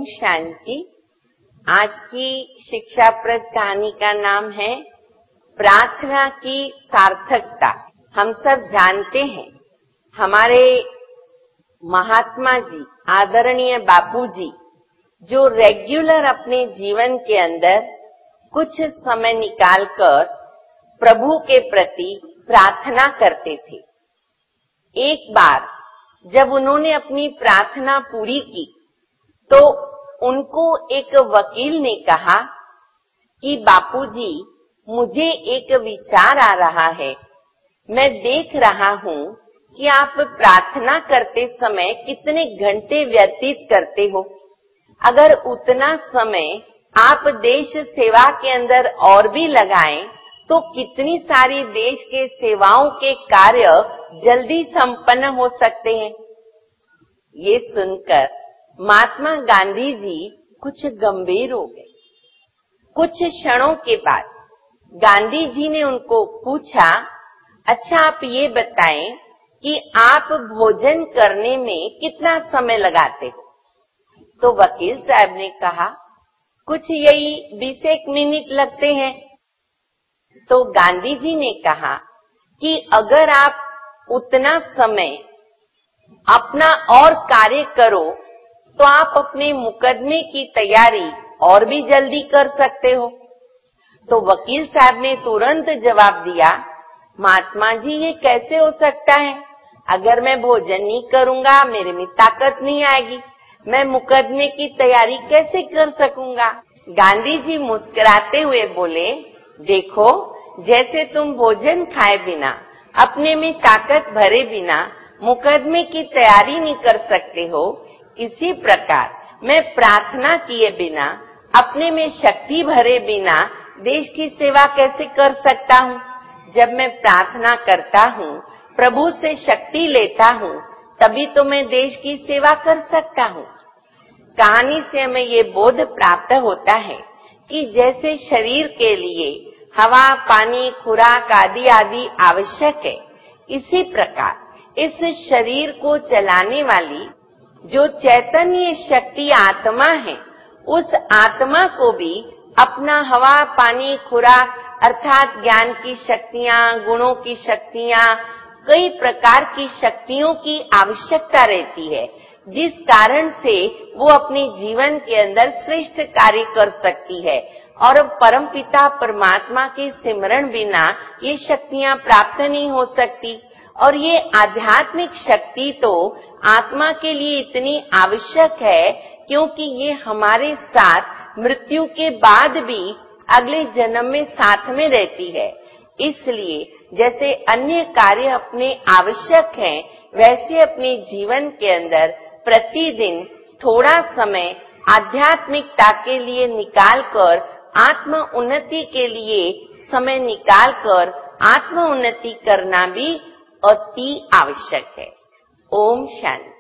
शांति। आज की शिक्षाप्रद कहानी का नाम है प्रार्थना की सार्थकता। हम सब जानते हैं हमारे महात्मा जी, आदरणीय बापूजी, जो रेगुलर अपने जीवन के अंदर कुछ समय निकालकर प्रभु के प्रति प्रार्थना करते थे। एक बार जब उन्होंने अपनी प्रार्थना पूरी की तो उनको एक वकील ने कहा कि बापूजी, मुझे एक विचार आ रहा है। मैं देख रहा हूँ कि आप प्रार्थना करते समय कितने घंटे व्यतीत करते हो। अगर उतना समय आप देश सेवा के अंदर और भी लगाएं तो कितनी सारी देश के सेवाओं के कार्य जल्दी संपन्न हो सकते हैं। ये सुनकर महात्मा गांधी जी कुछ गंभीर हो गए। कुछ क्षणों के बाद गांधी जी ने उनको पूछा, अच्छा आप ये बताएं कि आप भोजन करने में कितना समय लगाते हो? तो वकील साहब ने कहा, कुछ यही 20 मिनट लगते हैं। तो गांधी जी ने कहा कि अगर आप उतना समय अपना और कार्य करो तो आप अपने मुकदमे की तैयारी और भी जल्दी कर सकते हो। तो वकील साहब ने तुरंत जवाब दिया, महात्मा जी ये कैसे हो सकता है? अगर मैं भोजन नहीं करूंगा मेरे में ताकत नहीं आएगी, मैं मुकदमे की तैयारी कैसे कर सकूंगा? गांधी जी मुस्कुराते हुए बोले, देखो जैसे तुम भोजन खाए बिना, अपने में ताकत भरे बिना मुकदमे की तैयारी नहीं कर सकते हो, इसी प्रकार मैं प्रार्थना किए बिना, अपने में शक्ति भरे बिना देश की सेवा कैसे कर सकता हूँ? जब मैं प्रार्थना करता हूँ, प्रभु से शक्ति लेता हूँ, तभी तो मैं देश की सेवा कर सकता हूँ। कहानी से हमें ये बोध प्राप्त होता है कि जैसे शरीर के लिए हवा, पानी, खुराक आदि आदि आवश्यक है, इसी प्रकार इस शरीर को चलाने वाली जो चैतन्य शक्ति आत्मा है, उस आत्मा को भी अपना हवा, पानी, खुराक अर्थात ज्ञान की शक्तियां, गुणों की शक्तियां, कई प्रकार की शक्तियों की आवश्यकता रहती है, जिस कारण से वो अपने जीवन के अंदर श्रेष्ठ कार्य कर सकती है। और परमपिता परमात्मा के सिमरण बिना ये शक्तियां प्राप्त नहीं हो सकती। और ये आध्यात्मिक शक्ति तो आत्मा के लिए इतनी आवश्यक है क्योंकि ये हमारे साथ मृत्यु के बाद भी अगले जन्म में साथ में रहती है। इसलिए जैसे अन्य कार्य अपने आवश्यक हैं, वैसे अपने जीवन के अंदर प्रतिदिन थोड़ा समय आध्यात्मिकता के लिए निकालकर, आत्म उन्नति के लिए समय निकालकर आत्म उन्नति करना भी अति आवश्यक है। ओम शांति।